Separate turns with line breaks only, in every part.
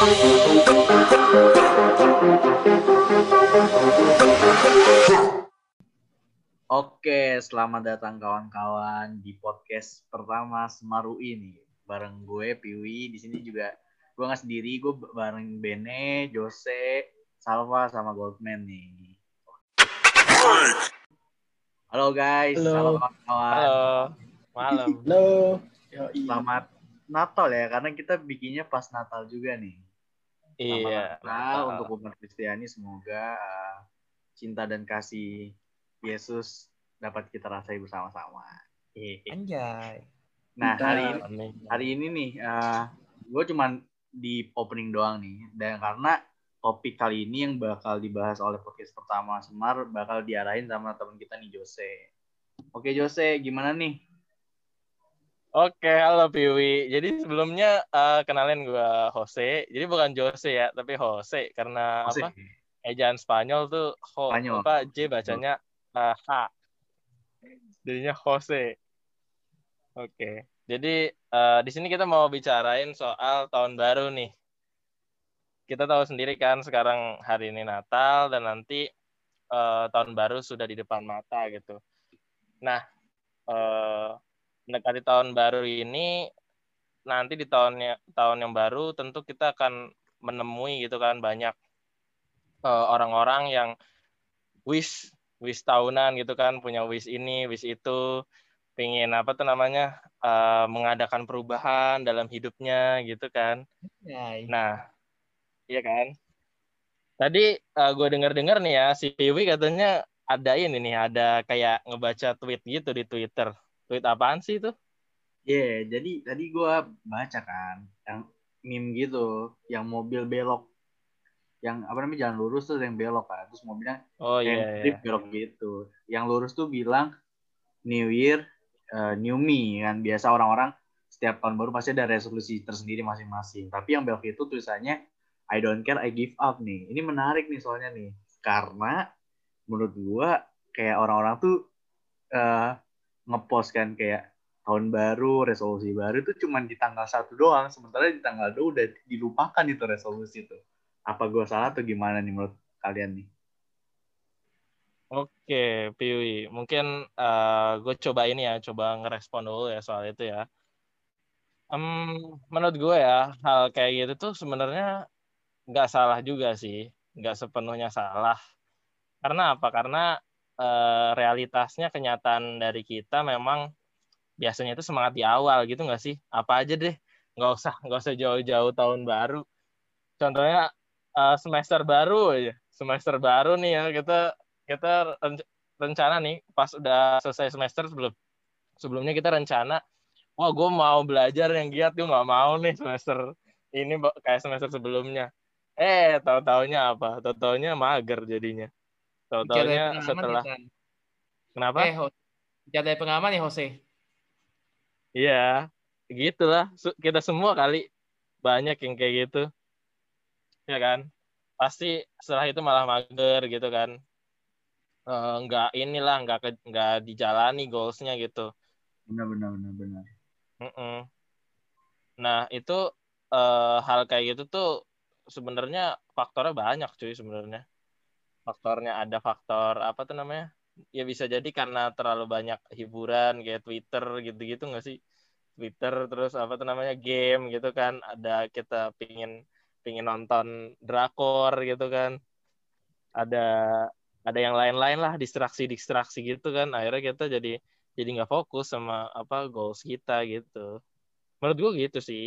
Oke, selamat datang kawan-kawan di podcast pertama Semaru ini. Bareng gue Piwi, di sini juga gue nggak sendiri, gue bareng Bene, Jose, Salva sama Goldman nih. Halo guys, halo kawan-kawan.
Halo, malam.
Halo.
Selamat Natal ya, karena kita bikinnya pas Natal juga nih. Selamat
Iya,
Natal untuk umat Kristiani, semoga cinta dan kasih Yesus dapat kita rasai bersama-sama.
Anjay.
Nah,
Amin.
hari ini nih, gue cuman di opening doang nih. Dan karena topik kali ini yang bakal dibahas oleh podcast pertama Semar bakal diarahin sama teman kita nih, Jose. Oke, Jose, gimana nih?
Oke, halo Piwi. Jadi sebelumnya kenalin gue Jose. Jadi bukan Jose ya, tapi Jose karena
Jose.
apa? Ejaan Spanyol tuh
Spanyol.
J bacanya H. Jadinya Jose. Oke. Jadi di sini kita mau bicarain soal tahun baru nih. Kita tahu sendiri kan sekarang hari ini Natal dan nanti tahun baru sudah di depan mata gitu. Nah, mendekati tahun baru ini, nanti di tahun yang baru tentu kita akan menemui gitu kan banyak orang-orang yang wish tahunan gitu kan, punya wish ini, wish itu, pengen apa tuh namanya mengadakan perubahan dalam hidupnya gitu kan. Nah, iya kan. Tadi gue dengar nih ya si Piwi katanya ada ini nih, ada kayak ngebaca tweet gitu di Twitter. Tweet apaan sih itu?
Jadi tadi gue baca kan, yang meme gitu, yang mobil belok, yang apa namanya jalan lurus tuh yang belok kan, terus mobilnya trip belok gitu. Yang lurus tuh bilang New Year, New Me kan. Biasa orang-orang setiap tahun baru pasti ada resolusi tersendiri masing-masing. Tapi yang belok itu tulisannya I don't care, I give up nih. Ini menarik nih soalnya nih, karena menurut gue kayak orang-orang tuh ngepost kan kayak tahun baru, resolusi baru itu cuma di tanggal 1 doang, sementara di tanggal 2 udah dilupakan itu resolusi itu. Apa gue salah atau gimana nih menurut kalian nih?
Oke, Piwi. Mungkin gue coba ngerespon dulu ya soal itu ya. Menurut gue ya, hal kayak gitu tuh sebenarnya nggak salah juga sih. Nggak sepenuhnya salah. Karena apa? Karena realitasnya, kenyataan dari kita memang biasanya itu semangat di awal gitu nggak sih? Apa aja deh. Nggak usah jauh-jauh tahun baru. Contohnya semester baru aja. Semester baru nih ya, kita rencana nih pas udah selesai semester sebelumnya kita rencana, wah gue mau belajar yang giat, gue nggak mau nih semester ini kayak semester sebelumnya. Tahu-taunya apa? Tahu-taunya mager jadinya. Tahu-taunya setelah
ya,
kenapa?
Bicara pengalaman ya Jose.
Iya, gitulah. Kita semua kali banyak yang kayak gitu, ya kan? Pasti setelah itu malah mager gitu kan. Nggak dijalani goalsnya gitu.
Benar.
Nah itu hal kayak gitu tuh sebenarnya faktornya banyak cuy sebenarnya. Faktornya ada faktor apa tuh namanya? Ya bisa jadi karena terlalu banyak hiburan kayak Twitter gitu-gitu nggak sih? Twitter terus apa tuh namanya game gitu kan. Ada kita pingin nonton drakor gitu kan. Ada yang lain-lain lah, distraksi gitu kan, akhirnya kita jadi nggak fokus sama apa goals kita gitu. Menurut gue gitu sih.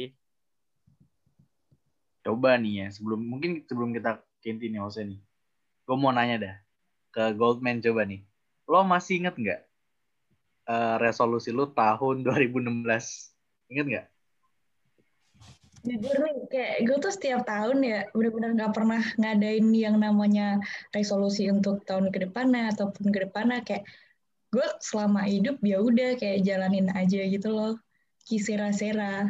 Coba nih ya, sebelum kita kinti nih Jose nih, gue mau nanya dah ke Goldman. Coba nih, lo masih inget nggak resolusi lo tahun 2016? Ingat nggak?
Jujur nih, kayak gue tuh setiap tahun ya benar-benar nggak pernah ngadain yang namanya resolusi untuk tahun ke depannya ataupun ke depannya. Kayak gue selama hidup ya udah kayak jalanin aja gitu loh, kisera-sera.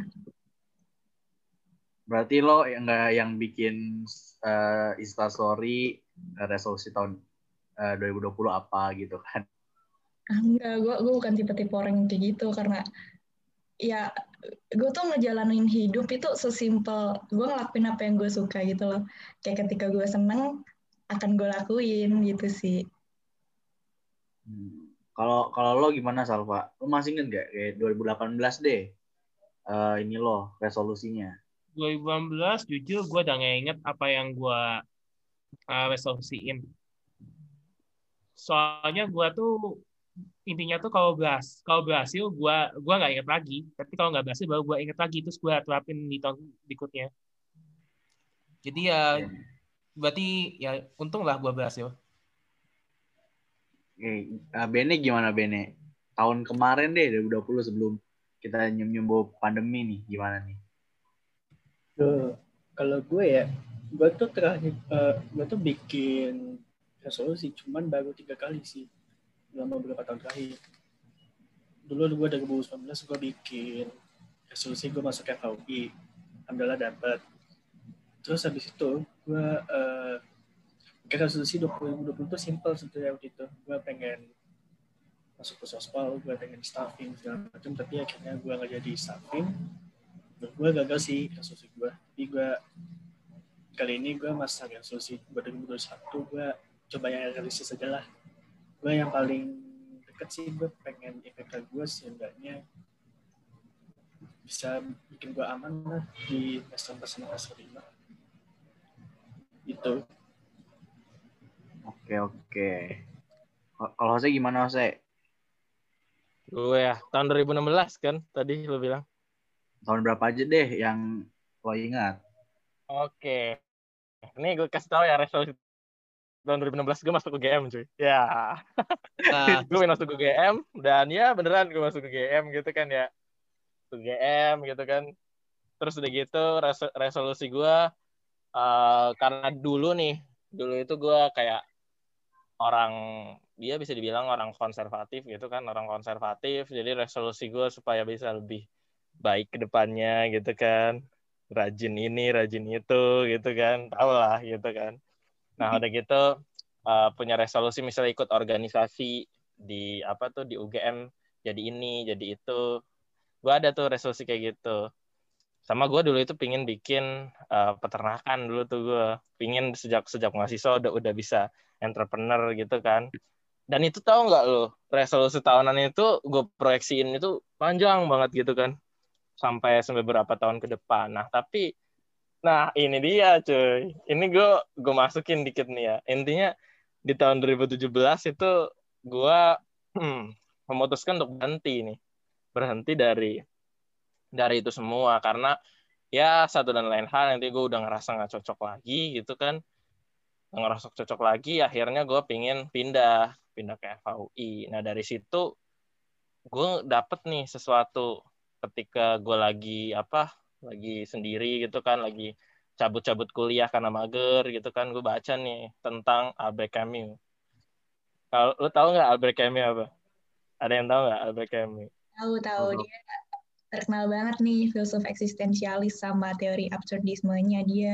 Berarti lo yang bikin Instastory resolusi tahun 2020 apa gitu kan?
Enggak, gue bukan tipe-tipe orang kayak gitu, karena ya gue tuh ngejalanin hidup itu sesimpel gue ngelakuin apa yang gue suka gitu loh. Kayak ketika gue seneng akan gue lakuin gitu sih.
Kalau lo gimana Salva? Lo masih inget gak kayak 2018 deh? Ini lo resolusinya.
2018 jujur gue udah nggak inget apa yang gue resolusiin. Soalnya gue tuh intinya tuh kalau berhasil gue nggak inget lagi. Tapi kalau nggak berhasil baru gue inget lagi terus gue terapin di tahun berikutnya. Jadi ya berarti ya untung lah gue berhasil.
Bene gimana Bene? Tahun kemarin deh 2020 sebelum kita nyembuh pandemi nih gimana nih?
Kalau gue ya, gue tuh terakhir gue tuh bikin resolusi cuman baru 3 kali sih selama beberapa tahun terakhir. Dulu gue 2019 gue bikin resolusi gue masuk FHUI, alhamdulillah dapet. Terus habis itu gue bikin resolusi 2020 tuh simple sebetulnya waktu itu. Gue pengen masuk ke sospal, gue pengen staffing segala macam, tapi akhirnya gue nggak jadi staffing. Gue gagal sih resolusi gue. Tapi gue kali ini gue masang resolusi 2021 gue coba yang realistis aja lah. Gue yang paling deket sih gue pengen IPK gue seenggaknya bisa bikin gue aman lah di semester 4 semester 5 itu.
Oke. Kalau Jose gimana Jose?
Gue ya tahun 2016 kan tadi lo bilang.
Tahun berapa aja deh yang lo ingat?
Oke. Ini gue kasih tahu ya resolusi tahun 2016 gue masuk UGM cuy. Ya. Gue masuk UGM dan ya beneran gue masuk UGM gitu kan ya. UGM gitu kan. Terus udah gitu resolusi gue karena dulu itu gue kayak orang dia bisa dibilang orang konservatif gitu kan, orang konservatif. Jadi resolusi gue supaya bisa lebih baik ke depannya gitu kan. Rajin ini, rajin itu gitu kan. Tahu lah gitu kan. Nah, udah gitu punya resolusi misalnya ikut organisasi di di UGM jadi ini, jadi itu. Gue ada tuh resolusi kayak gitu. Sama gue dulu itu pingin bikin peternakan dulu tuh gue. Pingin sejak mahasiswa udah bisa entrepreneur gitu kan. Dan itu tahu nggak lo, resolusi tahunan itu gue proyeksiin itu panjang banget gitu kan. Sampai berapa tahun ke depan. Nah, ini dia cuy. Ini gue masukin dikit nih ya. Intinya di tahun 2017 itu gue memutuskan untuk berhenti dari itu semua karena ya satu dan lain hal nanti gue udah ngerasa nggak cocok lagi gitu kan, ngerasa cocok lagi akhirnya gue pingin pindah ke FHUI. Nah dari situ gue dapet nih sesuatu ketika gue lagi sendiri gitu kan, lagi cabut kuliah karena mager gitu kan, gue baca nih tentang Albert Camus. Kalau lu tahu nggak Albert Camus apa? Ada yang tahu nggak Albert Camus?
Tahu dia terkenal banget nih filsuf eksistensialis sama teori absurdismenya dia.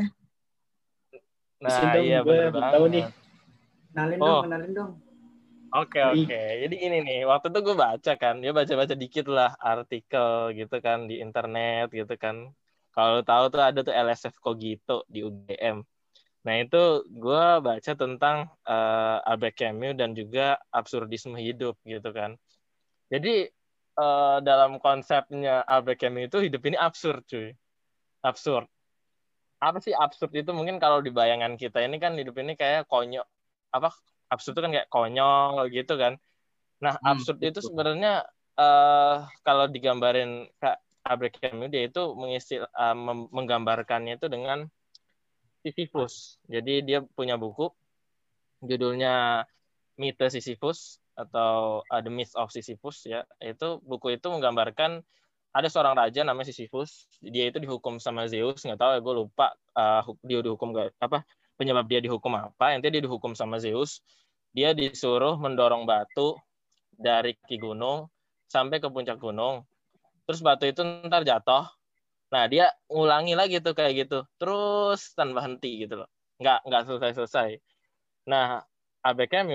Nah iya benar banget.
Tahu nih. Kenalin dong.
Oke. Jadi ini nih, waktu itu gue baca kan, dia baca dikit lah artikel gitu kan di internet gitu kan. Kalau tahu tuh ada tuh LSF Cogito di UGM. Nah itu gue baca tentang Albert Camus dan juga absurdisme hidup gitu kan. Jadi dalam konsepnya Albert Camus itu hidup ini absurd cuy. Absurd. Apa sih absurd itu? Mungkin kalau di bayangan kita ini kan hidup ini kayak konyol. Absurd itu kan kayak konyol gitu kan. Nah, absurd itu sebenarnya kalau digambarin Kak Albert Camus dia itu menggambarkannya itu dengan Sisyphus. Jadi dia punya buku judulnya Mite Sisyphus atau The Myth of Sisyphus ya. Itu buku itu menggambarkan ada seorang raja namanya Sisyphus. Dia itu dihukum sama Zeus, nggak tahu ya gue lupa dia dihukum penyebab dia dihukum apa. Intinya dia dihukum sama Zeus. Dia disuruh mendorong batu dari kaki gunung sampai ke puncak gunung. Terus batu itu ntar jatuh. Nah, dia ngulangi lagi tuh kayak gitu. Terus tanpa henti gitu loh. Nggak selesai-selesai. Nah, Albert Camus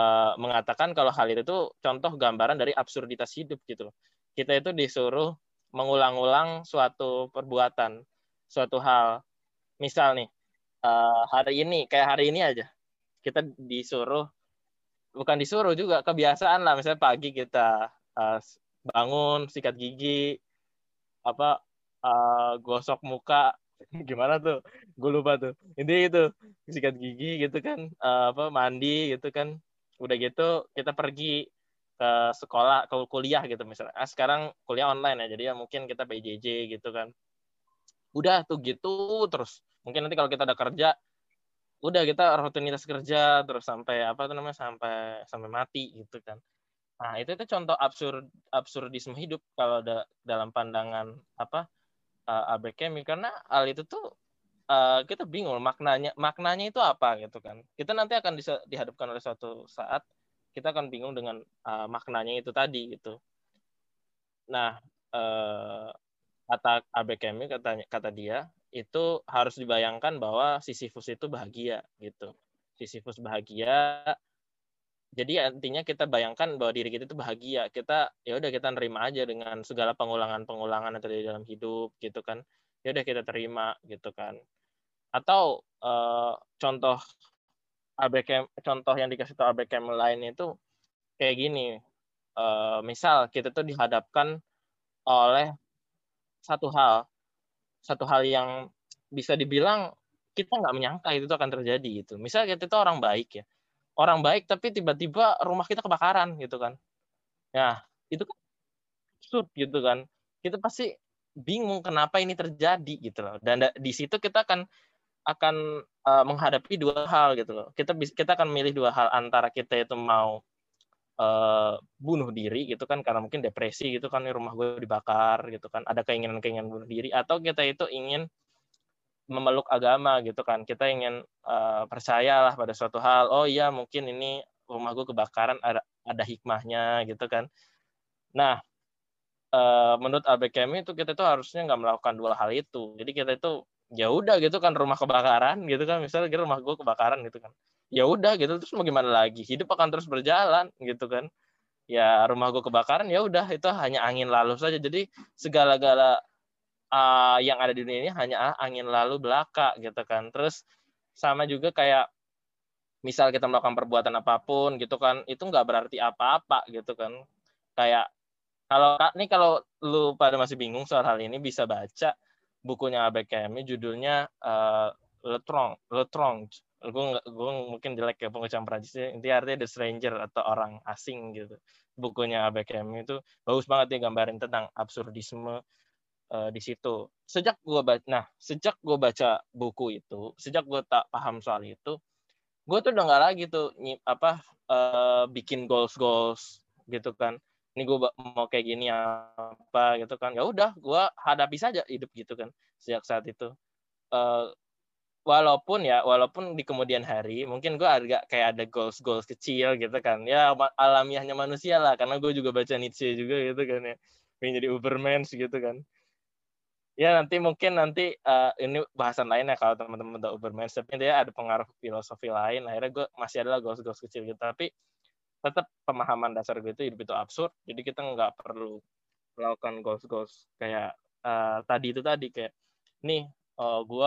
mengatakan kalau hal itu tuh contoh gambaran dari absurditas hidup gitu loh. Kita itu disuruh mengulang-ulang suatu perbuatan, suatu hal. Misal nih, hari ini aja kita bukan disuruh juga, kebiasaan lah, misalnya pagi kita bangun, sikat gigi, gosok muka, gimana tuh, gue lupa tuh, ini itu sikat gigi gitu kan, mandi gitu kan, udah gitu kita pergi ke sekolah, ke kuliah gitu misalnya. Sekarang kuliah online ya, jadi ya mungkin kita PJJ gitu kan. Udah tuh gitu terus. Mungkin nanti kalau kita udah kerja, udah kita rutinitas kerja terus sampai sampai mati gitu kan. Nah, itu contoh absurdisme hidup kalau dalam pandangan ABKMI, karena hal itu tuh kita bingung maknanya itu apa gitu kan. Kita nanti akan dihadapkan oleh suatu saat kita akan bingung dengan maknanya itu tadi gitu. Nah, kata ABKMI, kata dia itu harus dibayangkan bahwa Sisyphus itu bahagia gitu. Sisyphus bahagia. Jadi intinya kita bayangkan bahwa diri kita itu bahagia. Kita nerima aja dengan segala pengulangan-pengulangan yang terjadi dalam hidup gitu kan. Ya udah kita terima gitu kan. Atau contoh yang dikasih tahu ABKM lain itu kayak gini. Misal kita tuh dihadapkan oleh satu hal yang bisa dibilang kita nggak menyangka itu akan terjadi gitu. Misal kita itu orang baik tapi tiba-tiba rumah kita kebakaran gitu kan. Ya, itu kan absurd gitu kan. Kita pasti bingung kenapa ini terjadi gitu loh. Dan di situ kita akan menghadapi dua hal gitu loh. Kita akan memilih dua hal, antara kita itu mau bunuh diri gitu kan karena mungkin depresi gitu kan, rumah gue dibakar gitu kan, ada keinginan bunuh diri, atau kita itu ingin memeluk agama gitu kan, kita ingin percayalah pada suatu hal, oh iya mungkin ini rumah gue kebakaran ada hikmahnya gitu kan. Nah, menurut ABKMI itu kita tuh harusnya nggak melakukan dua hal itu. Jadi kita itu ya udah gitu kan, rumah kebakaran gitu kan, misalnya rumah gue kebakaran gitu kan, ya udah gitu, terus mau gimana lagi, hidup akan terus berjalan gitu kan. Ya rumah gue kebakaran, ya udah itu hanya angin lalu saja. Jadi segala-gala yang ada di dunia ini hanya angin lalu belaka gitu kan. Terus sama juga kayak misal kita melakukan perbuatan apapun gitu kan, itu nggak berarti apa-apa gitu kan. Kayak kalau lu pada masih bingung soal hal ini, bisa baca bukunya ABKMI, judulnya L'Étrange. Gue mungkin jelek ya pengucapan Prancisnya, intinya artinya The Stranger atau orang asing gitu. Bukunya ABKMI itu bagus banget ya, gambarin tentang absurdisme di situ. Sejak gue baca buku itu, sejak gue tak paham soal itu, gue tuh udah nggak lagi tuh bikin goals gitu kan. Ini gue mau kayak gini apa gitu kan. Ya udah, gue hadapi saja hidup gitu kan. Sejak saat itu, walaupun di kemudian hari mungkin gue agak kayak ada goals kecil gitu kan. Ya alamiahnya manusia lah, karena gue juga baca Nietzsche juga gitu kan ya. Pengen jadi Ubermensch gitu kan. Ya nanti ini bahasan lain ya kalau teman-teman udah Ubermensch, tapi dia ada pengaruh filosofi lain. Akhirnya gue masih adalah goals kecil gitu, tapi tetap pemahaman dasar gue itu hidup itu absurd. Jadi kita nggak perlu melakukan goals kayak tadi kayak nih gue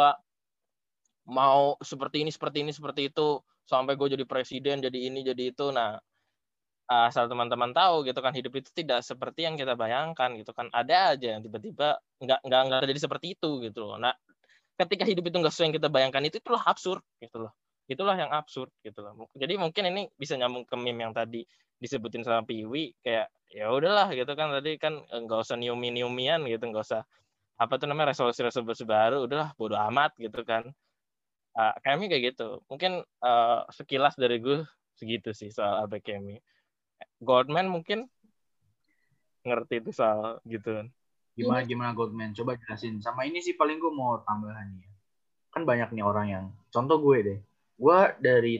mau seperti itu sampai gue jadi presiden, jadi ini jadi itu. Nah, asal teman-teman tahu gitu kan, hidup itu tidak seperti yang kita bayangkan gitu kan. Ada aja yang tiba-tiba nggak terjadi seperti itu gitu loh. Nah, ketika hidup itu nggak sesuai yang kita bayangkan, itulah absurd gitu loh. Itulah yang absurd gitu loh. Jadi mungkin ini bisa nyambung ke meme yang tadi disebutin sama Piwi, kayak ya udahlah gitu kan, tadi kan nggak usah niumian gitu, nggak usah resolusi baru, udahlah bodo amat gitu kan. Kami kayak gitu. Mungkin sekilas dari gue segitu sih soal ABKMI. Goldman mungkin ngerti itu soal gitu kan.
Gimana Goldman? Coba jelasin. Sama ini sih paling gue mau tambahan ya. Kan banyak nih orang yang, contoh gue deh. Gue dari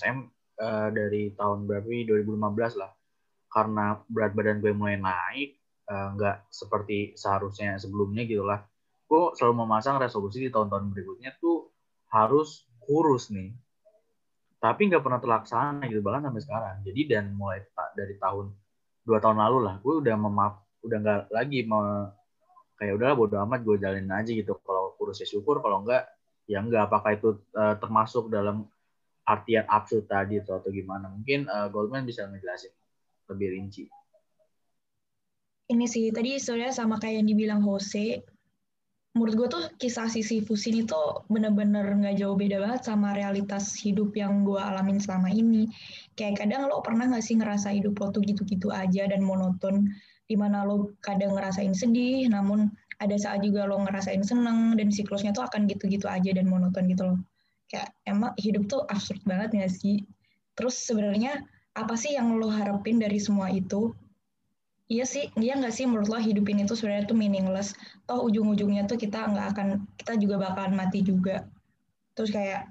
dari tahun berapa, 2015 lah. Karena berat badan gue mulai naik, nggak seperti seharusnya sebelumnya gitu lah. Gue selalu memasang resolusi di tahun-tahun berikutnya tuh harus kurus nih. Tapi nggak pernah terlaksana gitu, bahkan sampai sekarang. Jadi dan mulai dari 2 tahun lalu lah, gue udah nggak lagi kayak udahlah bodo amat gue jalanin aja gitu. Kalau kurus ya syukur, kalau enggak ya enggak. Apakah itu termasuk dalam artian absurd tadi atau gimana? Mungkin Goldman bisa ngejelasin lebih rinci.
Ini sih tadi sebenarnya sama kayak yang dibilang Jose. Menurut gue tuh kisah Sisyphus ini tuh bener-bener nggak jauh beda banget sama realitas hidup yang gue alamin selama ini. Kayak kadang lo pernah nggak sih ngerasa hidup lo tuh gitu-gitu aja dan monoton, dimana lo kadang ngerasain sedih, namun ada saat juga lo ngerasain seneng, dan siklusnya tuh akan gitu-gitu aja dan monoton gitu loh. Kayak emang hidup tuh absurd banget nggak sih? Terus sebenarnya apa sih yang lo harapin dari semua itu? Iya sih, iya nggak sih menurut lo hidup ini tuh sebenarnya tuh meaningless. Toh ujung-ujungnya tuh kita juga bakalan mati juga. Terus kayak,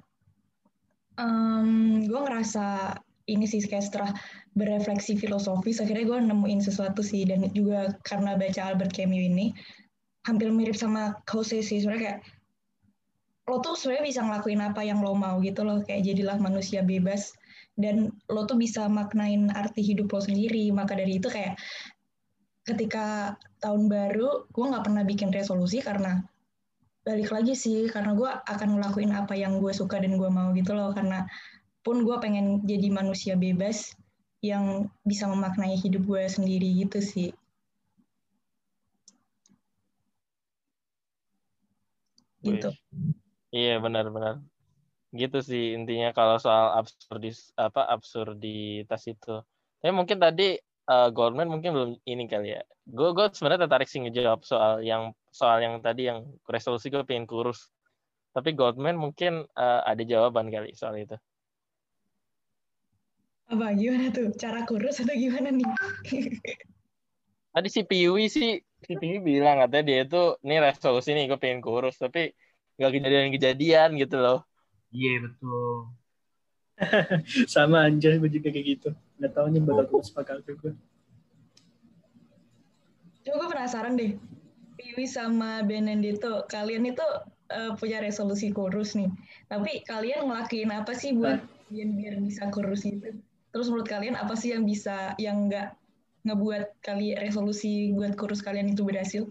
gue ngerasa ini sih kayak setelah berefleksi filosofis, akhirnya gue nemuin sesuatu sih. Dan juga karena baca Albert Camus ini, hampir mirip sama Jose sih. Sebenarnya kayak, lo tuh sebenarnya bisa ngelakuin apa yang lo mau gitu loh. Kayak jadilah manusia bebas. Dan lo tuh bisa maknain arti hidup lo sendiri. Maka dari itu kayak, ketika tahun baru, gue nggak pernah bikin resolusi karena balik lagi sih, karena gue akan ngelakuin apa yang gue suka dan gue mau gitu loh. Karena pun gue pengen jadi manusia bebas yang bisa memaknai hidup gue sendiri gitu sih. Gitu.
Iya benar-benar. Gitu sih intinya kalau soal absurditas itu. Tapi mungkin tadi Goldman mungkin belum ini kali ya. Gue sebenarnya tertarik sih ngejawab soal yang tadi yang resolusi gue pengen kurus. Tapi Goldman mungkin ada jawaban kali soal itu.
Apa gimana tuh? Cara kurus atau gimana nih?
Tadi si Piwi bilang katanya dia itu nih resolusi nih gue pengen kurus, tapi nggak kejadian gitu loh.
Iya betul.
Sama anjir, gue juga kayak gitu. Nggak tahu nih bakal kurus apa kagak gue.
Coba gue penasaran deh. Piwi sama Benedetto, kalian itu punya resolusi kurus nih. Tapi kalian ngelakuin apa sih buat biar bisa kurus itu? Terus menurut kalian apa sih yang nggak ngebuat resolusi buat kurus kalian itu berhasil?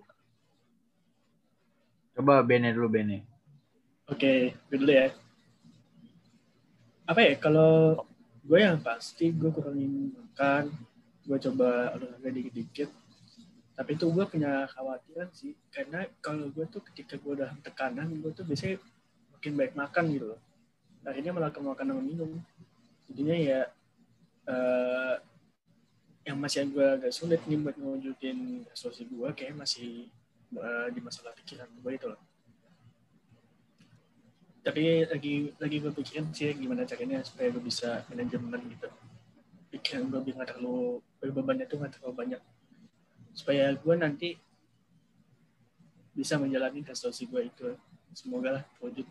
Coba Bene dulu, Bene.
Oke, gue dulu ya. Apa ya, kalau gue yang pasti gue kurangin makan, gue coba olahraga dikit-dikit. Tapi itu gue punya khawatiran sih, karena kalau gue tuh ketika gue udah tekanan, gue tuh biasanya makin baik makan gitu loh. Akhirnya malah ke makan sama minum. Jadinya ya yang masih gue agak sulit nih buat mewujudin resolusi gue, kayak masih di masalah pikiran gue itu loh. Tapi lagi gue pikirin sih gimana caranya supaya gue bisa manajemen gitu. Pikiran gue biar nggak terlalu bebannya tuh nggak terlalu banyak. Supaya gue nanti bisa menjalani resolusi gue itu. Semoga lah wujud.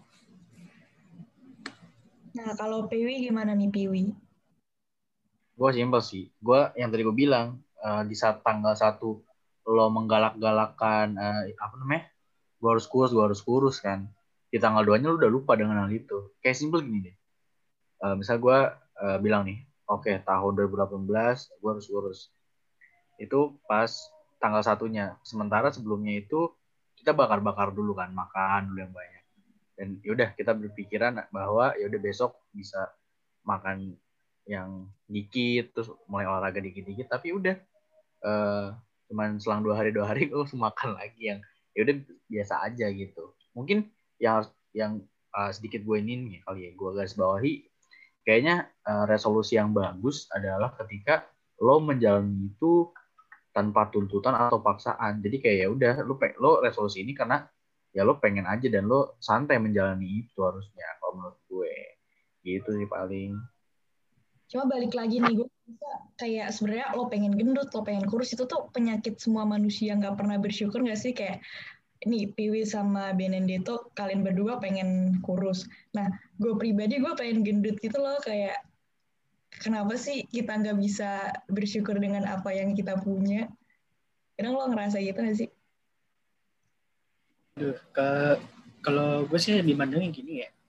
Nah, kalau Piwi gimana nih Piwi?
Gue simpel sih. Gue yang tadi gue bilang, di saat tanggal 1 lo menggalak-galakan, apa namanya, gue harus kurus kan. Di tanggal 2-nya lo udah lupa dengan hal itu. Kayak simpel gini deh. Misal gue bilang nih, oke, tahun 2018 gue harus kurus. Itu pas tanggal 1-nya. Sementara sebelumnya itu kita bakar-bakar dulu kan, makan dulu yang banyak. Dan yaudah kita berpikiran bahwa yaudah besok bisa makan yang dikit, terus mulai olahraga dikit-dikit, tapi udah cuman selang 2 hari gue makan lagi yang yaudah biasa aja gitu. Mungkin yang sedikit gue ini kali ya, gue garis bawahi, kayaknya resolusi yang bagus adalah ketika lo menjalani itu tanpa tuntutan atau paksaan. Jadi kayak ya udah lo resolusi ini karena ya lo pengen aja dan lo santai menjalani itu harusnya kalau menurut gue. Gitu sih paling.
Cuma balik lagi nih, gue bisa kayak sebenarnya lo pengen gendut, lo pengen kurus, itu tuh penyakit semua manusia nggak pernah bersyukur nggak sih? Kayak ini Piwi sama Benedetto, kalian berdua pengen kurus. Nah, gue pribadi gue pengen gendut gitu loh, kayak kenapa sih kita nggak bisa bersyukur dengan apa yang kita punya? Kadang lo ngerasa gitu nggak sih?
Aduh, kalau gue sih dimandangin gini ya.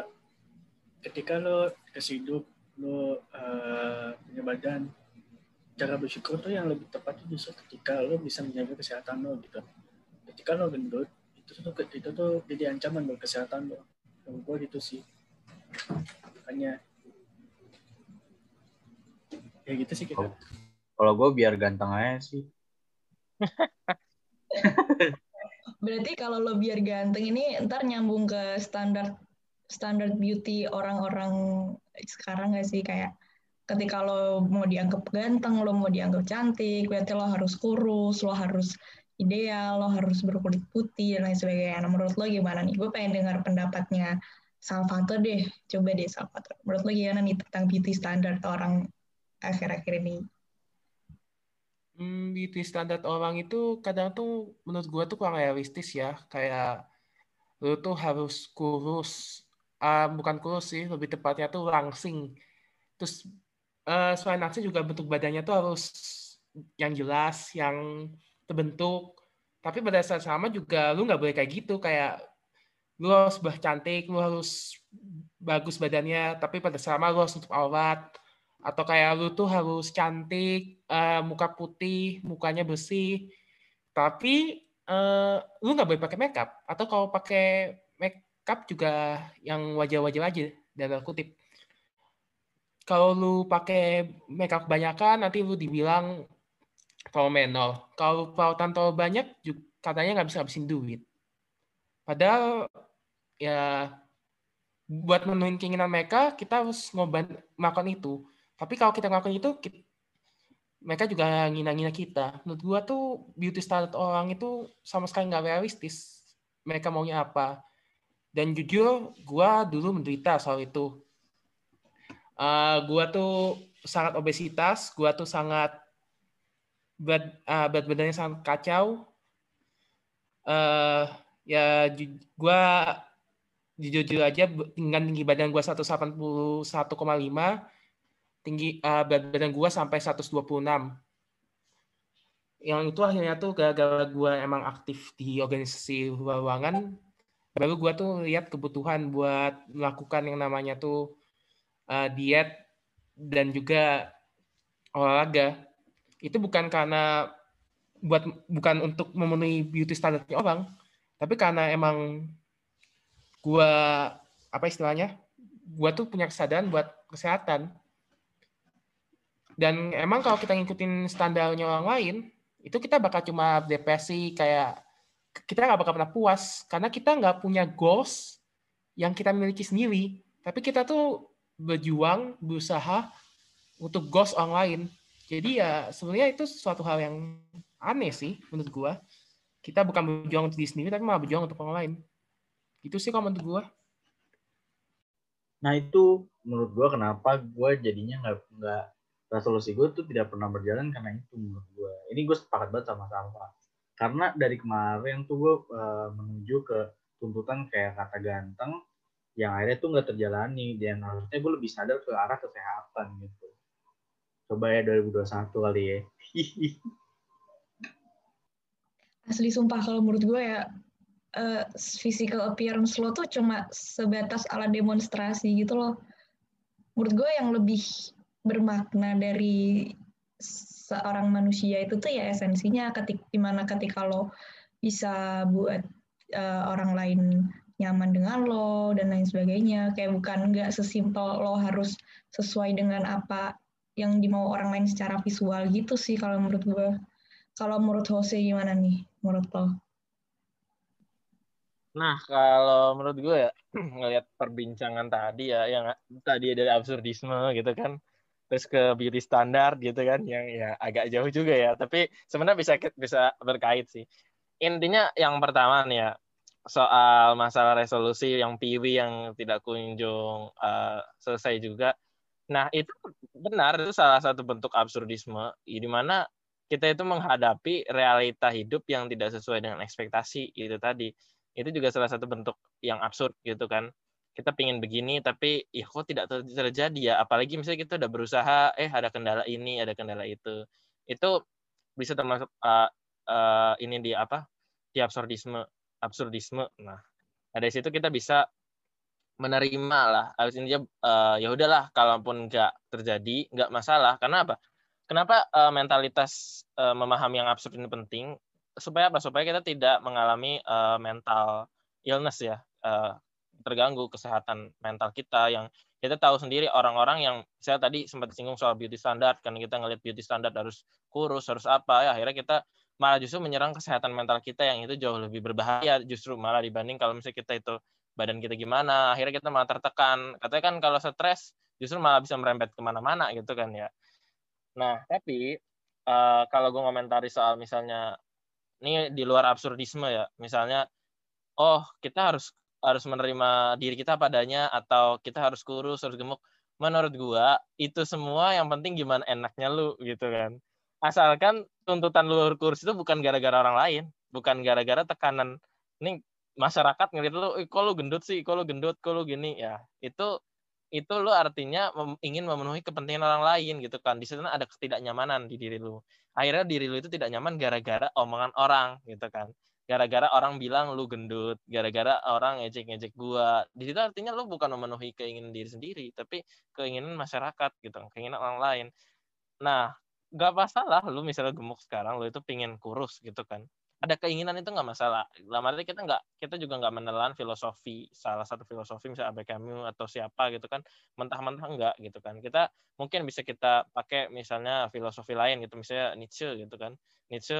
Ketika lo kasih hidup, lo punya badan, cara bersyukur tuh yang lebih tepat itu justru ketika lo bisa menjaga kesehatan lo gitu. Ketika lo gendut, itu tuh jadi ancaman buat kesehatan lo. Menurut gue gitu sih. Makanya ya gitu sih kita.
Kalau gue biar ganteng aja sih.
Berarti kalau lo biar ganteng ini ntar nyambung ke standar beauty orang-orang sekarang nggak sih, kayak ketika lo mau dianggap ganteng, lo mau dianggap cantik, berarti lo harus kurus, lo harus ideal, lo harus berkulit putih dan lain sebagainya. Nah, menurut lo gimana nih? Gue pengen dengar pendapatnya Salvatore deh. Coba deh Salvatore. Menurut lo gimana nih tentang beauty standar orang akhir-akhir ini?
Beauty standar orang itu kadang tuh menurut gue tuh kurang realistis ya. Kayak lu tuh harus kurus. Bukan kurus sih, lebih tepatnya tuh langsing. Terus selain langsing juga bentuk badannya tuh harus yang jelas, yang terbentuk. Tapi pada saat sama juga lu nggak boleh kayak gitu. Kayak lu harus cantik, lu harus bagus badannya, tapi pada saat sama lu harus tutup aurat. Atau kayak lu tuh harus cantik, muka putih, mukanya bersih, tapi lu nggak boleh pakai makeup. Atau kalau pakai makeup juga yang wajah-wajah aja, dalam kutip. Kalau lu pakai makeup kebanyakan, nanti lu dibilang menor. Kalau pautan terlalu banyak, katanya nggak bisa habisin duit. Padahal ya buat memenuhi keinginan mereka, kita harus melakukan itu. Tapi kalau kita ngelakuin itu, mereka juga ngina-ngina kita. Menurut gua tuh beauty standard orang itu sama sekali nggak realistis. Mereka maunya apa. Dan jujur, gua dulu menderita soal itu. Gua tuh sangat obesitas, gua tuh sangat berat badannya sangat kacau. Ya gua jujur aja dengan tinggi badan gua 181,5, tinggi berat badan gua sampai 126. Yang itu akhirnya tuh gara-gara gue emang aktif di organisasi ruangan, baru gue tuh lihat kebutuhan buat melakukan yang namanya tuh diet dan juga olahraga. Itu bukan untuk memenuhi beauty standarnya orang, tapi karena emang gue gue tuh punya kesadaran buat kesehatan. Dan emang kalau kita ngikutin standarnya orang lain, itu kita bakal cuma depresi, kayak kita nggak bakal pernah puas karena kita nggak punya goals yang kita miliki sendiri, tapi kita tuh berjuang, berusaha untuk goals orang lain. Jadi ya sebenarnya itu suatu hal yang aneh sih menurut gua. Kita bukan berjuang untuk diri sendiri, tapi malah berjuang untuk orang lain. Itu sih kalau menurut gua.
Nah itu menurut gua kenapa gua jadinya nggak resolusi gue tuh tidak pernah berjalan karena itu menurut gue. Ini gue sepakat banget sama Salva. Karena dari kemarin tuh gue menuju ke tuntutan kayak kata ganteng yang akhirnya tuh nggak terjalani. Dan harusnya gue lebih sadar ke arah kesehatan gitu. Coba ya 2021 kali ya.
Asli sumpah kalau menurut gue ya, physical appearance lo tuh cuma sebatas alat demonstrasi gitu loh. Menurut gue yang lebih bermakna dari seorang manusia itu tuh ya esensinya, dimana ketika lo bisa buat orang lain nyaman dengan lo dan lain sebagainya. Kayak bukan nggak sesimpel lo harus sesuai dengan apa yang dimau orang lain secara visual gitu sih kalau menurut gue. Kalau menurut Jose gimana nih menurut lo?
Nah, kalau menurut gue ya, ngelihat perbincangan tadi ya, yang tadi dari absurdisme gitu kan, terus ke beauty standar gitu kan, yang ya agak jauh juga ya, tapi sebenarnya bisa berkait sih. Intinya yang pertama nih ya, soal masalah resolusi yang PIWI yang tidak kunjung selesai juga. Nah, itu benar, itu salah satu bentuk absurdisme, di mana kita itu menghadapi realita hidup yang tidak sesuai dengan ekspektasi itu tadi. Itu juga salah satu bentuk yang absurd gitu kan. Kita pingin begini tapi ya kok tidak terjadi ya. Apalagi misalnya kita udah berusaha, ada kendala ini, ada kendala itu. Itu bisa termasuk ini di absurdisme. Nah, dari situ kita bisa menerima lah. Habis ini ya udahlah, kalaupun nggak terjadi, nggak masalah. Karena apa? kenapa mentalitas memahami yang absurd ini penting? Supaya apa? Supaya kita tidak mengalami mental illness ya, terganggu kesehatan mental kita. Yang kita tahu sendiri orang-orang yang saya tadi sempat singgung soal beauty standard, kan kita ngelihat beauty standard harus kurus, harus apa, ya akhirnya kita malah justru menyerang kesehatan mental kita yang itu jauh lebih berbahaya justru malah dibanding kalau misalnya kita itu badan kita gimana, akhirnya kita malah tertekan. Katanya kan kalau stres justru malah bisa merembet kemana-mana gitu kan ya. Nah, tapi kalau gue ngomentari soal misalnya, ini di luar absurdisme ya, misalnya, oh kita harus menerima diri kita padanya, atau kita harus kurus, harus gemuk. Menurut gue, itu semua yang penting gimana enaknya lu, gitu kan. Asalkan tuntutan lu kurus itu bukan gara-gara orang lain, bukan gara-gara tekanan, ini masyarakat ngeliat lu, kok lu gendut sih, kok lu gendut, kok lu gini, ya itu lu artinya ingin memenuhi kepentingan orang lain gitu kan. Di sana ada ketidaknyamanan di diri lu. Akhirnya diri lu itu tidak nyaman gara-gara omongan orang gitu kan. Gara-gara orang bilang lu gendut, gara-gara orang ngejek-ngejek gua. Di situ artinya lu bukan memenuhi keinginan diri sendiri, tapi keinginan masyarakat gitu, keinginan orang lain. Nah, nggak masalah lu misalnya gemuk sekarang, lu itu pingin kurus gitu kan. Ada keinginan itu nggak masalah. Dalam arti kita juga nggak menelan filosofi, salah satu filosofi misalnya Albert Camus atau siapa gitu kan, mentah-mentah enggak gitu kan. Kita mungkin bisa kita pakai misalnya filosofi lain gitu, misalnya Nietzsche gitu kan. Nietzsche,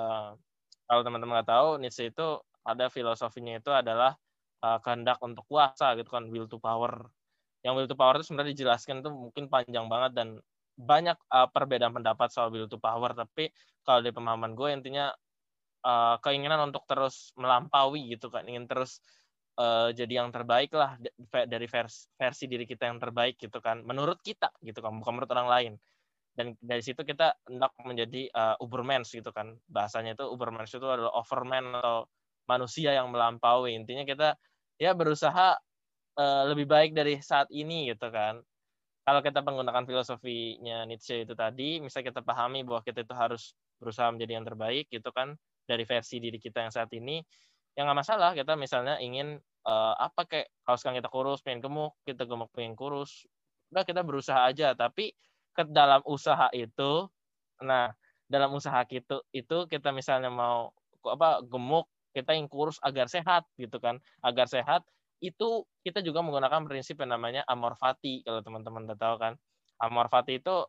kalau teman-teman nggak tahu, Nietzsche itu ada filosofinya itu adalah kehendak untuk kuasa gitu kan, will to power. Yang will to power itu sebenarnya dijelaskan itu mungkin panjang banget dan banyak perbedaan pendapat soal will to power, tapi kalau di pemahaman gue intinya keinginan untuk terus melampaui gitu kan, ingin terus jadi yang terbaik lah dari versi diri kita yang terbaik gitu kan, menurut kita gitu kan, bukan menurut orang lain. Dan dari situ kita hendak menjadi Ubermensch gitu kan, bahasanya itu Ubermensch itu adalah overman atau manusia yang melampaui. Intinya kita ya berusaha lebih baik dari saat ini gitu kan. Kalau kita menggunakan filosofinya Nietzsche itu tadi, misalnya kita pahami bahwa kita itu harus berusaha menjadi yang terbaik gitu kan, dari versi diri kita yang saat ini, ya nggak masalah kita misalnya ingin apa kayak kalau sekarang kita kurus pengen gemuk, kita gemuk pengen kurus, udah kita berusaha aja. Tapi ke dalam usaha itu, nah dalam usaha itu kita misalnya mau gemuk, kita yang kurus agar sehat gitu kan, agar sehat itu kita juga menggunakan prinsip yang namanya amor fati, kalau teman-teman udah tahu kan. Amor fati itu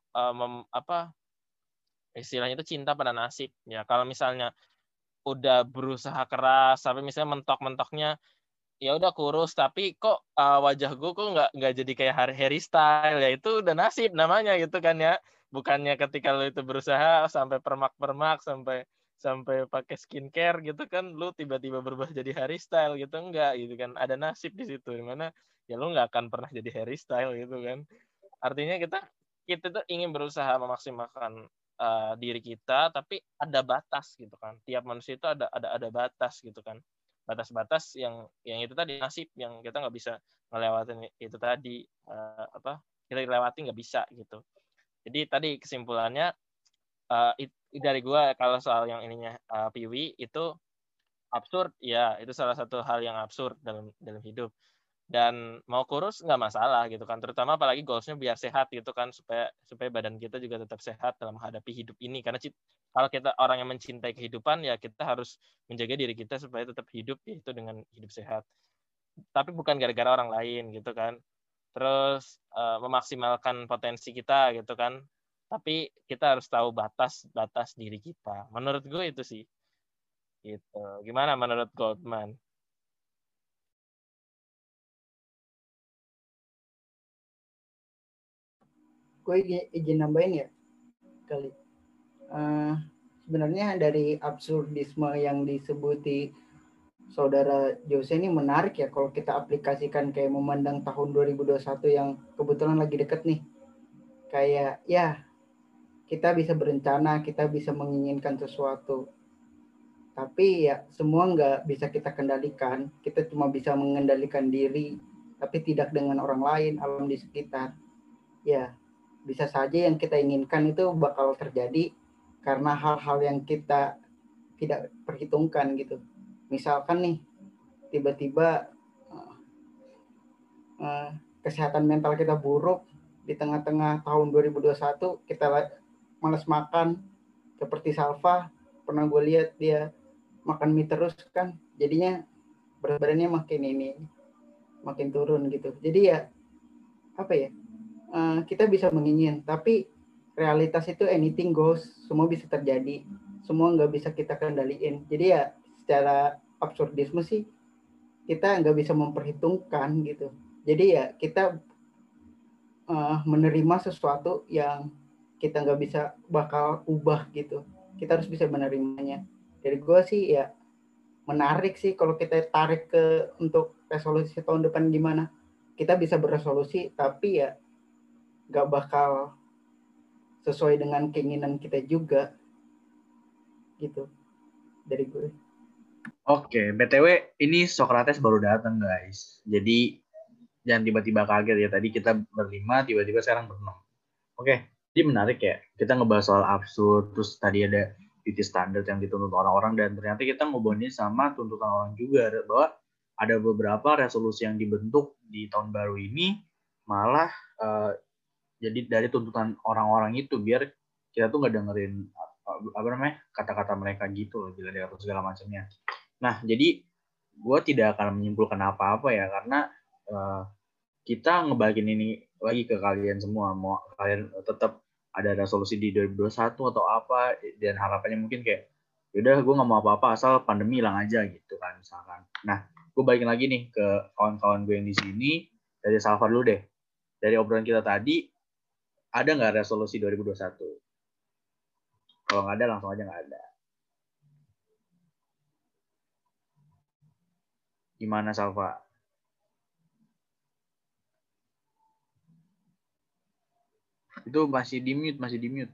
istilahnya itu cinta pada nasib ya. Kalau misalnya udah berusaha keras sampai misalnya mentok-mentoknya ya udah kurus, tapi kok wajah gue kok nggak jadi kayak Harry Style, ya itu udah nasib namanya gitu kan ya. Bukannya ketika lo itu berusaha sampai permak-permak, sampai pakai skincare gitu kan, lu tiba-tiba berubah jadi Harry Style gitu, enggak gitu kan, ada nasib di situ dimana ya lu nggak akan pernah jadi Harry Style gitu kan. Artinya kita tuh ingin berusaha memaksimalkan diri kita, tapi ada batas gitu kan. Tiap manusia itu ada batas gitu kan, batas-batas yang itu tadi nasib yang kita nggak bisa ngelewatin itu tadi, kita lewati nggak bisa gitu. Jadi tadi kesimpulannya dari gue kalau soal yang ininya Piwi itu absurd ya, itu salah satu hal yang absurd dalam hidup. Dan mau kurus nggak masalah gitu kan, terutama apalagi goalsnya biar sehat gitu kan, supaya badan kita juga tetap sehat dalam menghadapi hidup ini. Karena kalau kita orang yang mencintai kehidupan ya kita harus menjaga diri kita supaya tetap hidup, yaitu dengan hidup sehat, tapi bukan gara-gara orang lain gitu kan. Terus memaksimalkan potensi kita gitu kan, tapi kita harus tahu batas diri kita. Menurut gue itu sih gitu. Gimana menurut Goldman?
Gue izin nambahin ya kali. Sebenarnya dari absurdisme yang disebuti Saudara Jose ini menarik ya kalau kita aplikasikan kayak memandang tahun 2021 yang kebetulan lagi deket nih. Kayak ya kita bisa berencana, kita bisa menginginkan sesuatu. Tapi ya semua nggak bisa kita kendalikan. Kita cuma bisa mengendalikan diri, tapi tidak dengan orang lain, alam di sekitar. Ya, bisa saja yang kita inginkan itu bakal terjadi karena hal-hal yang kita tidak perhitungkan gitu. Misalkan nih, tiba-tiba kesehatan mental kita buruk di tengah-tengah tahun 2021, kita malas makan, seperti Salva, pernah gue lihat dia makan mie terus kan, jadinya berat badannya makin turun gitu. Jadi ya apa ya, kita bisa menginginkan, tapi realitas itu anything goes, semua bisa terjadi, semua nggak bisa kita kendaliin. Jadi ya secara absurdisme sih kita nggak bisa memperhitungkan gitu. Jadi ya kita menerima sesuatu yang kita nggak bisa bakal ubah gitu. Kita harus bisa menerimanya. Dari gue sih ya menarik sih kalau kita tarik ke untuk resolusi tahun depan gimana. Kita bisa beresolusi tapi ya nggak bakal sesuai dengan keinginan kita juga gitu dari gue.
Oke, BTW ini Socrates baru datang guys. Jadi jangan tiba-tiba kaget ya. Tadi kita berlima, tiba-tiba sekarang berenam. Oke, jadi menarik ya. Kita ngebahas soal absurd, terus tadi ada beauty standard yang dituntut orang-orang, dan ternyata kita ngobongin sama tuntutan orang juga, bahwa ada beberapa resolusi yang dibentuk di tahun baru ini malah jadi dari tuntutan orang-orang itu, biar kita tuh nggak dengerin kata-kata mereka gitu loh, atau segala macamnya. Nah, jadi gue tidak akan menyimpulkan apa-apa ya, karena kita ngebagiin ini lagi ke kalian semua. Mau kalian tetap ada resolusi di 2021 atau apa, dan harapannya mungkin kayak yaudah gue nggak mau apa-apa asal pandemi hilang aja gitu kan misalkan. Nah, gue balikin lagi nih ke kawan-kawan gue yang di sini. Dari Salva dulu deh. Dari obrolan kita tadi, ada nggak resolusi 2021? Kalau nggak ada, langsung aja nggak ada. Gimana Salva? Itu masih di mute.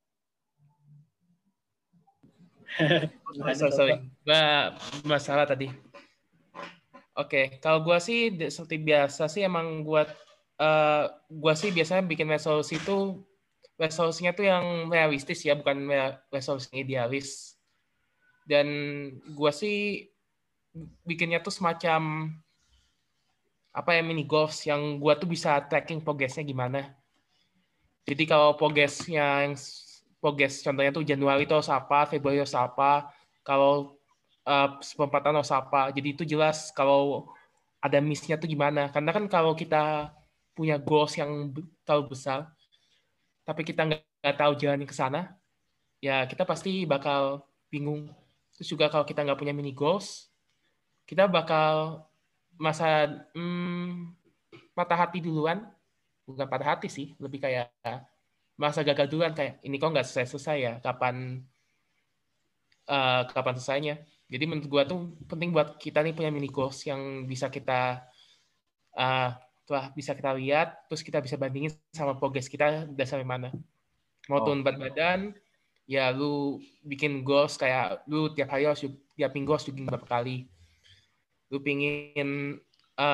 Sorry. Masalah tadi. Oke, kalau gue sih seperti biasa sih emang gue sih biasanya bikin resolusi itu, resolusinya tuh yang realistis ya, bukan resolusi idealis. Dan gue sih bikinnya tuh semacam mini goals yang gue tuh bisa tracking progressnya gimana. Jadi kalau progress contohnya tuh Januari itu harus apa, Februari harus apa, kalau perempatan harus apa. Jadi itu jelas kalau ada miss-nya tuh gimana. Karena kan kalau kita punya goals yang terlalu besar, tapi kita nggak tahu jalan ke sana, ya kita pasti bakal bingung. Terus juga kalau kita nggak punya mini goals, kita bakal patah hati duluan. Bukan patah hati sih, lebih kayak masa gagal duluan, kayak ini kok nggak selesai ya, kapan selesainya. Jadi menurut gue tuh penting buat kita nih punya mini goals yang bisa kita lihat, terus kita bisa bandingin sama progress kita udah sampai mana. Mau turun berat badan, ya lu bikin goals kayak lu tiap minggu harus jogging berapa kali. Lu pingin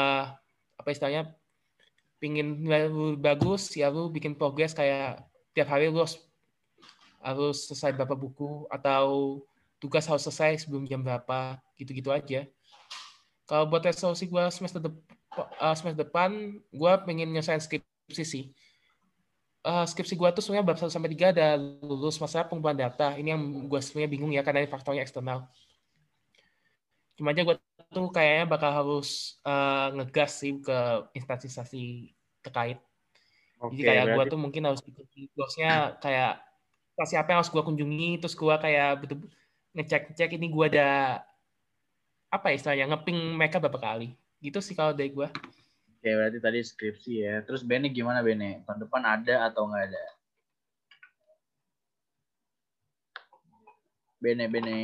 pingin nilai lu bagus, ya lu bikin progress kayak tiap hari lu harus selesai berapa buku, atau tugas harus selesai sebelum jam berapa, gitu-gitu aja. Kalau buat resolusi gue semester depan, gue pengen nyelesain skripsi sih. Skripsi gue tuh sebenarnya bab 1-3 ada lulus, masalah pengumpulan data. Ini yang gue sebenarnya bingung ya, karena ini faktornya eksternal. Cuma aja gue tuh kayaknya bakal harus ngegas sih ke instansi terkait. Jadi kayak gue tuh mungkin harus bikin goals-nya kayak siapa yang harus gue kunjungi, terus gue kayak betul ngecek ini gue ada istilahnya ngeping mereka berapa kali. Gitu sih kalau dari gue.
Oke, berarti tadi skripsi ya. Terus Bene gimana Bene? Tahun depan ada atau nggak ada? Bene.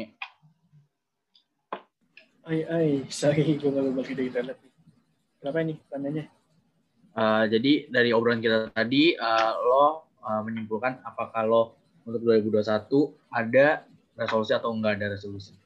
Sorry, gue nggak berbagi dari internet. Kenapa ini tandanya?
Jadi dari obrolan kita tadi, lo menyimpulkan apakah lo untuk 2021 ada resolusi atau enggak ada resolusi?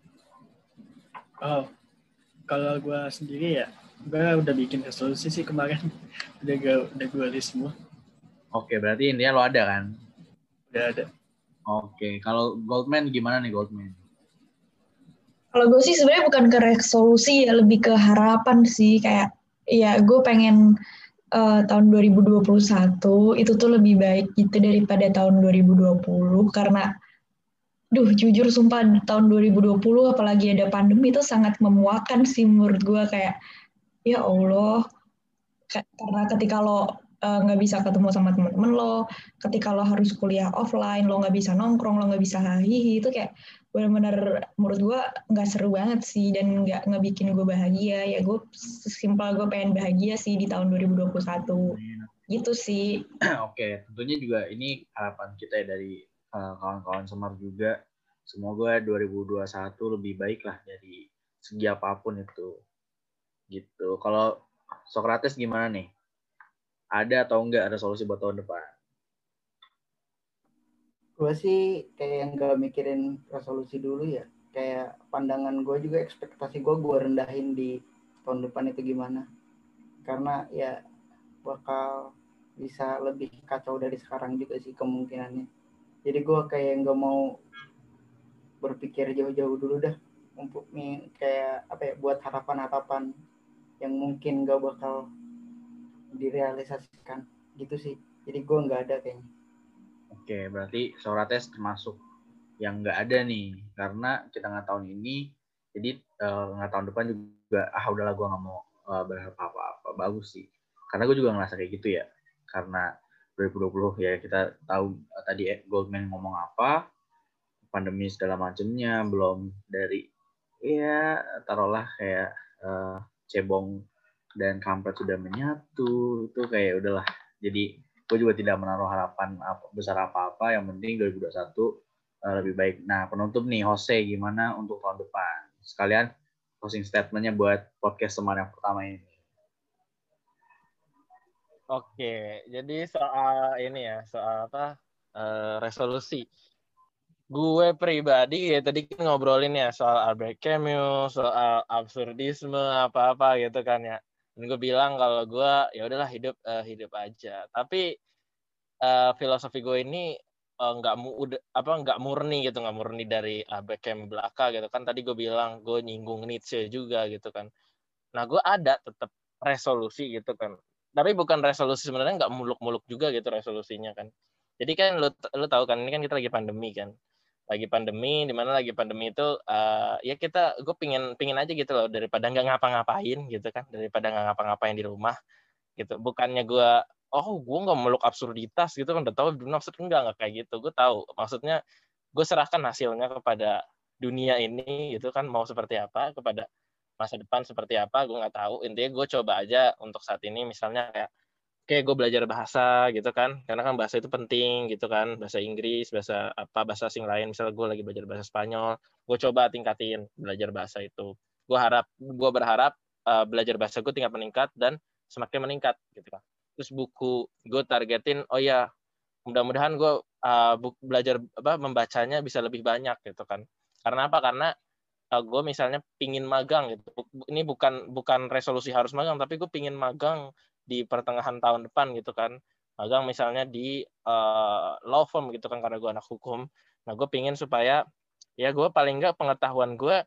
Kalau gue sendiri ya, gue udah bikin resolusi sih kemarin. udah gue list semua.
Oke, berarti intinya lo ada kan?
Udah ada.
Oke, kalau Goldman gimana nih Goldman?
Kalau gue sih sebenarnya bukan ke resolusi ya, lebih ke harapan sih. Kayak ya gue pengen tahun 2021 itu tuh lebih baik gitu daripada tahun 2020 karena jujur sumpah tahun 2020 apalagi ada pandemi itu sangat memuakan sih menurut gue kayak ya Allah karena ketika lo nggak bisa ketemu sama teman-teman lo, ketika lo harus kuliah offline, lo nggak bisa nongkrong, lo nggak bisa hahihi, itu kayak benar-benar menurut gue nggak seru banget sih dan nggak bikin gue bahagia. Ya gue simpel gue pengen bahagia sih di tahun 2021. Gitu sih.
Oke, tentunya juga ini harapan kita ya dari kawan-kawan Semar juga. Semoga 2021 lebih baik lah dari segi apapun itu. Gitu. Kalau Sokrates gimana nih? Ada atau enggak resolusi buat tahun depan?
Gue sih kayak nggak mikirin resolusi dulu ya. Kayak pandangan gue juga, ekspektasi gue rendahin di tahun depan itu gimana. Karena ya bakal bisa lebih kacau dari sekarang juga sih kemungkinannya. Jadi gue kayak nggak mau berpikir jauh-jauh dulu dah. Untuk kayak apa ya, buat harapan-harapan yang mungkin gak bakal direalisasikan gitu sih. Jadi gue nggak ada kayaknya.
Oke, berarti Sokrates termasuk yang nggak ada nih, karena kita nggak tahun ini, jadi nggak tahun depan juga udahlah gue nggak mau berharap apa-apa. Bagus sih, karena gue juga ngerasa kayak gitu ya, karena 2020 ya kita tahu tadi Goldman ngomong apa, pandemi segala macamnya, belum dari ya taruhlah kayak cebong dan kampret sudah menyatu, itu kayak udahlah. Jadi gue juga tidak menaruh harapan besar apa-apa, yang penting 2021 lebih baik. Nah, penutup nih, Jose, gimana untuk tahun depan? Sekalian closing statement-nya buat podcast Semar yang pertama ini.
Oke, jadi soal ini ya, soal apa? Resolusi. Gue pribadi ya tadi kan ngobrolin ya soal Albert Camus, soal absurdisme apa-apa gitu kan ya. Dan gue bilang kalau gue ya udahlah hidup aja. Tapi filosofi gue ini nggak murni gitu, nggak murni dari Albert Camus belaka gitu kan. Tadi gue bilang gue nyinggung Nietzsche juga gitu kan. Nah, gue ada tetap resolusi gitu kan. Tapi bukan resolusi, sebenarnya nggak muluk-muluk juga gitu resolusinya kan. Jadi kan lu tahu kan ini kan kita lagi pandemi kan. Lagi pandemi, di mana lagi pandemi itu ya gue pingin aja gitu loh, daripada nggak ngapa-ngapain gitu kan, daripada nggak ngapa-ngapain di rumah gitu. Bukannya gue nggak meluk absurditas gitu kan, udah tahu dunia absurd, enggak kayak gitu. Gue tahu maksudnya, gue serahkan hasilnya kepada dunia ini gitu kan, mau seperti apa, kepada masa depan seperti apa gue nggak tahu. Intinya gue coba aja untuk saat ini, misalnya kayak gue belajar bahasa gitu kan, karena kan bahasa itu penting gitu kan, bahasa Inggris, bahasa asing lain. Misalnya gue lagi belajar bahasa Spanyol, gue coba tingkatin belajar bahasa itu. Gue berharap belajar bahasa gue tingkat meningkat dan semakin meningkat gitu kan. Terus buku gue targetin, oh ya mudah-mudahan gue belajar membacanya bisa lebih banyak gitu kan. Karena apa? Karena gue misalnya pingin magang gitu. Ini bukan resolusi harus magang, tapi gue pingin magang di pertengahan tahun depan gitu kan. Magang misalnya di law firm gitu kan, karena gue anak hukum. Nah, gue pingin supaya ya gue paling nggak pengetahuan gue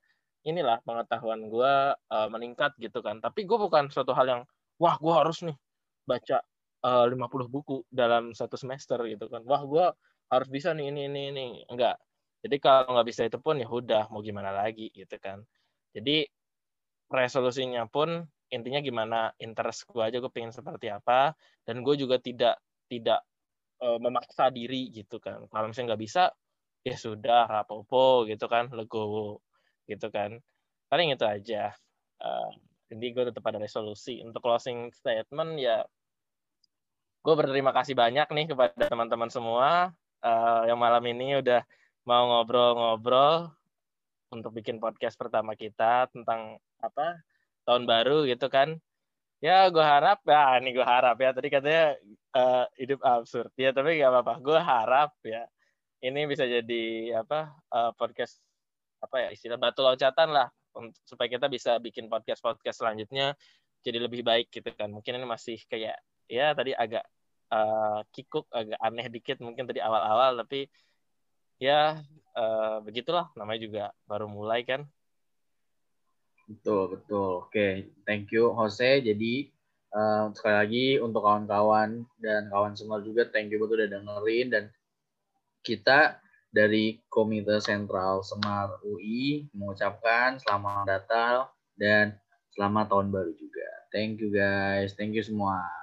meningkat gitu kan. Tapi gue bukan suatu hal yang wah gue harus nih baca 50 buku dalam satu semester gitu kan. Wah gue harus bisa nih ini. Enggak. Jadi kalau nggak bisa itu pun ya udah, mau gimana lagi gitu kan. Jadi resolusinya pun intinya gimana interest gue aja, gue pengen seperti apa, dan gue juga tidak memaksa diri gitu kan. Kalau misalnya nggak bisa ya sudah, rapopo gitu kan, legowo gitu kan. Paling itu aja. Jadi gue tetap ada resolusi. Untuk closing statement ya, gue berterima kasih banyak nih kepada teman-teman semua yang malam ini udah mau ngobrol-ngobrol untuk bikin podcast pertama kita tentang tahun baru gitu kan. Ya gue harap ya tadi katanya hidup absurd ya, tapi nggak apa-apa. Gue harap ya ini bisa jadi podcast istilah batu loncatan lah, supaya kita bisa bikin podcast selanjutnya jadi lebih baik gitu kan. Mungkin ini masih kayak ya tadi agak kikuk, agak aneh dikit mungkin tadi awal-awal, tapi ya begitulah, namanya juga baru mulai kan.
Betul. Oke, thank you Jose. Jadi sekali lagi untuk kawan-kawan dan kawan semua juga, thank you buat udah dengerin. Dan kita dari Komite Sentral Semar UI mengucapkan selamat Natal dan selamat tahun baru juga. Thank you guys, thank you semua.